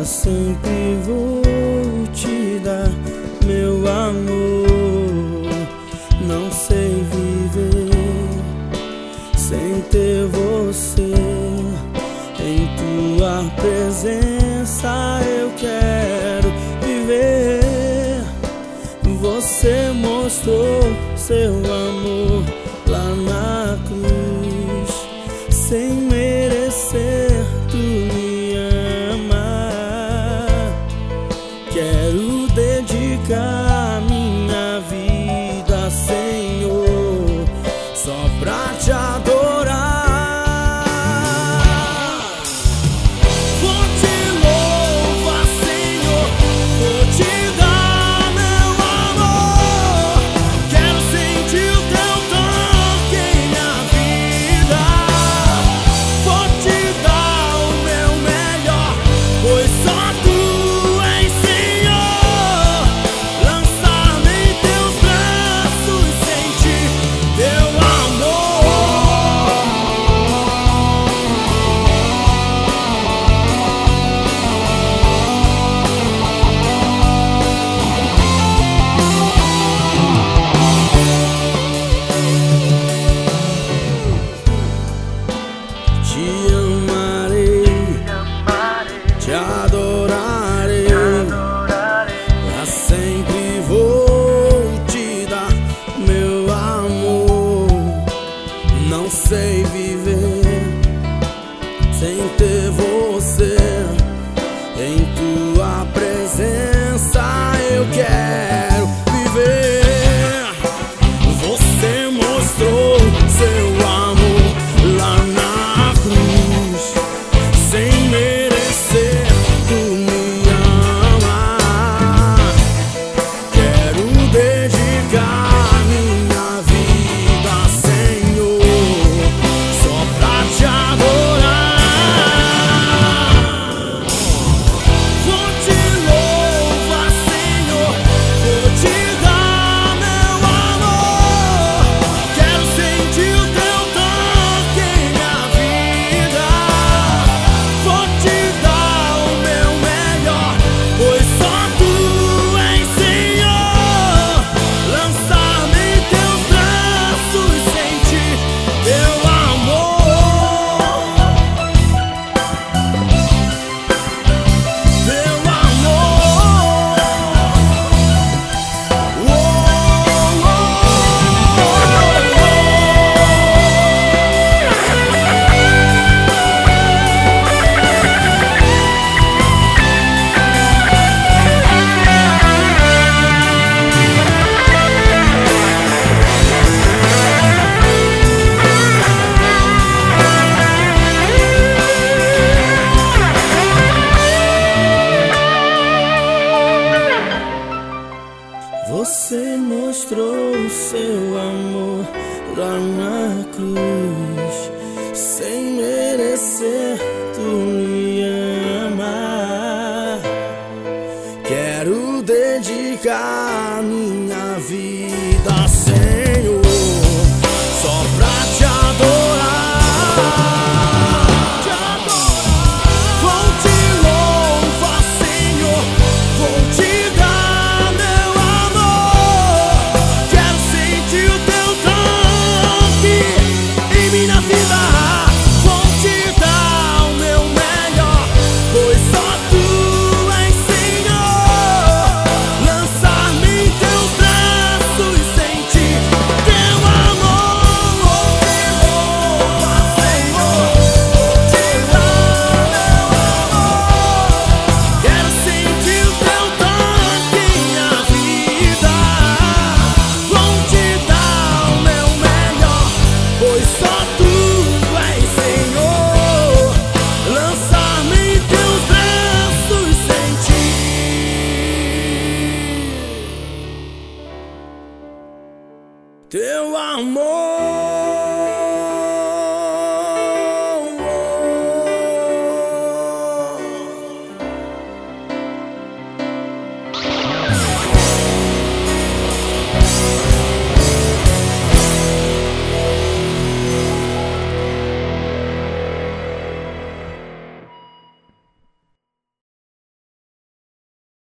sempre vou te dar meu amor. Não sei viver sem ter você. Em tua presença eu quero viver. Você mostrou seu amor lá na cruz. Sem merecer, tu me ama. Quero dedicar minha vida, Senhor, só pra te adorar. Vou te louvar, Senhor, vou te dar meu amor. Quero sentir o teu toque em minha vida. Vou te dar o meu melhor, pois só tu és Senhor. Lançar-me em teus braços, sentir teu amor. Te amarei, te adorarei, pra sempre vou te dar meu amor. Não sei viver sem ter você. Em tua presença eu quero viver. Você mostrou seu amor lá na cruz. Sem merecer, tu me ama. Quero dedicar minha vida, Senhor, só pra te adorar. Vou te louvar, Senhor, vou te dar meu amor. Quero sentir o teu toque em minha vida. Vou te dar o meu melhor, pois só tu és Senhor. Lançar-me em teus braços, sentir teu amor. Teu amor. Você mostrou seu amor lá na cruz. Sem merecer, tu me ama. Quero dedicar minha vida, Senhor, só pra te adorar. Vou te louvar, Senhor, vou te dar meu amor. Quero sentir o teu toque em minha vida. Vou te dar o meu melhor, pois só tu és Senhor. Lançar-me em teus braços, sentir teu amor. Vou te louvar, Senhor, vou te dar meu amor. Quero sentir o teu toque em minha vida. Vou te dar o meu melhor, pois só tu és Senhor. Lançar-me em teus braços, sentir teu amor.